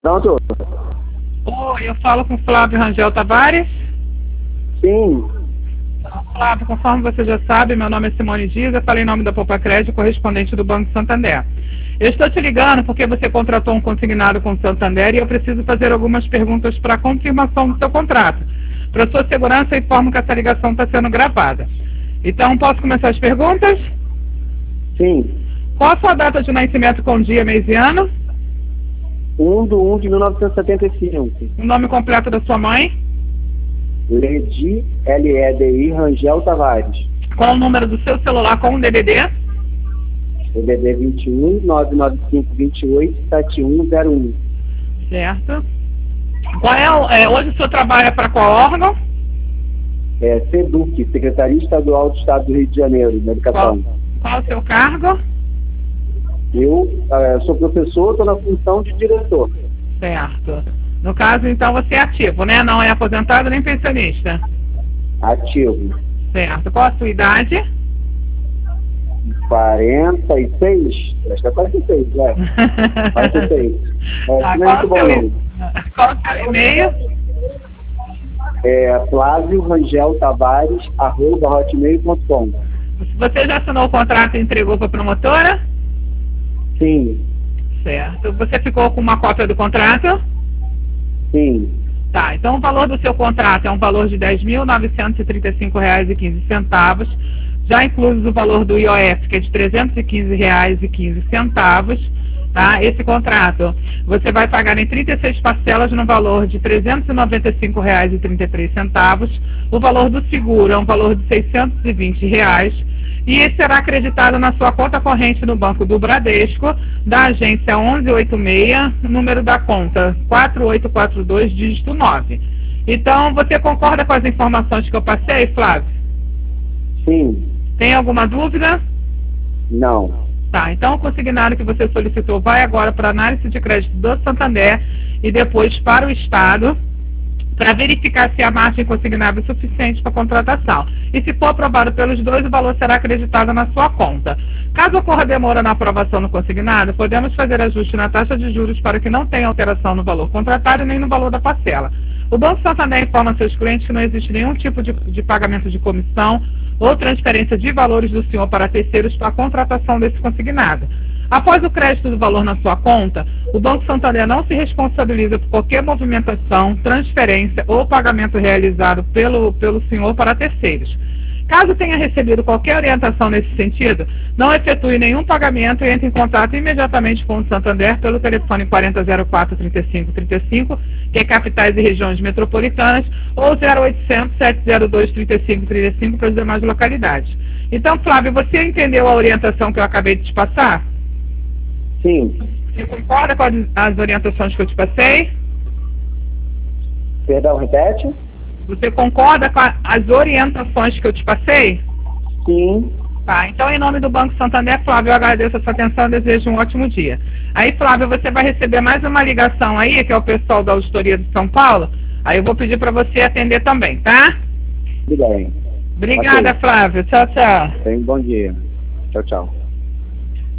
Pronto? Oi, eu falo com Flávio Rangel Tavares. Sim. Flávio, conforme você já sabe, meu nome é Simone Dias, eu falei em nome da Poupa Crédito, correspondente do Banco Santander. Eu estou te ligando porque você contratou um consignado com o Santander e eu preciso fazer algumas perguntas para confirmação do seu contrato. Para sua segurança, informo que essa ligação está sendo gravada. Então, posso começar as perguntas? Sim. Qual a sua data de nascimento com dia, mês e ano? 1/1/1975. O nome completo da sua mãe? Ledi, L-E-D-I, Rangel Tavares. Qual o número do seu celular com o DDD? DDD 21 995 28 7101. Certo. Qual hoje o senhor trabalha para qual órgão? SEDUC, Secretaria Estadual do Estado do Rio de Janeiro, de Educação. Qual o seu cargo? Eu sou professor, estou na função de diretor. Certo. No caso, então, você é ativo, né? Não é aposentado nem pensionista? Ativo. Certo. Qual a sua idade? 46? Acho que é 46, né? 46. Tá, não é muito bom, não. Qual o seu e-mail? Flávio Rangel Tavares, @hotmail.com. Você já assinou o contrato e entregou para a promotora? Sim. Certo. Você ficou com uma cópia do contrato? Sim. Tá, então o valor do seu contrato é um valor de R$ 10.935,15, já incluso o valor do IOF, que é de R$ 315,15, tá? Esse contrato você vai pagar em 36 parcelas no valor de R$ 395,33, o valor do seguro é um valor de R$ 620, e esse será acreditado na sua conta corrente no Banco do Bradesco, da agência 1186, número da conta 4842, dígito 9. Então, você concorda com as informações que eu passei, Flávio? Sim. Tem alguma dúvida? Não. Tá, então o consignado que você solicitou vai agora para a análise de crédito do Santander e depois para o Estado, para verificar se a margem consignável é suficiente para a contratação. E se for aprovado pelos dois, o valor será acreditado na sua conta. Caso ocorra demora na aprovação no consignado, podemos fazer ajuste na taxa de juros para que não tenha alteração no valor contratado nem no valor da parcela. O Banco Santander informa seus clientes que não existe nenhum tipo de pagamento de comissão ou transferência de valores do senhor para terceiros para a contratação desse consignado. Após o crédito do valor na sua conta, o Banco Santander não se responsabiliza por qualquer movimentação, transferência ou pagamento realizado pelo senhor para terceiros. Caso tenha recebido qualquer orientação nesse sentido, não efetue nenhum pagamento e entre em contato imediatamente com o Santander pelo telefone 4004-3535, que é capitais e regiões metropolitanas, ou 0800-702-3535 para as demais localidades. Então, Flávio, você entendeu a orientação que eu acabei de te passar? Sim. Você concorda com as orientações que eu te passei? Perdão, repete? Você concorda com as orientações que eu te passei? Sim. Tá, então em nome do Banco Santander, Flávio, eu agradeço a sua atenção e desejo um ótimo dia. Aí, Flávio, você vai receber mais uma ligação aí, que é o pessoal da Auditoria de São Paulo. Aí eu vou pedir para você atender também, tá? Tudo bem. Obrigada, Okay. Flávio. Tchau, tchau. Tenha um bom dia. Tchau, tchau.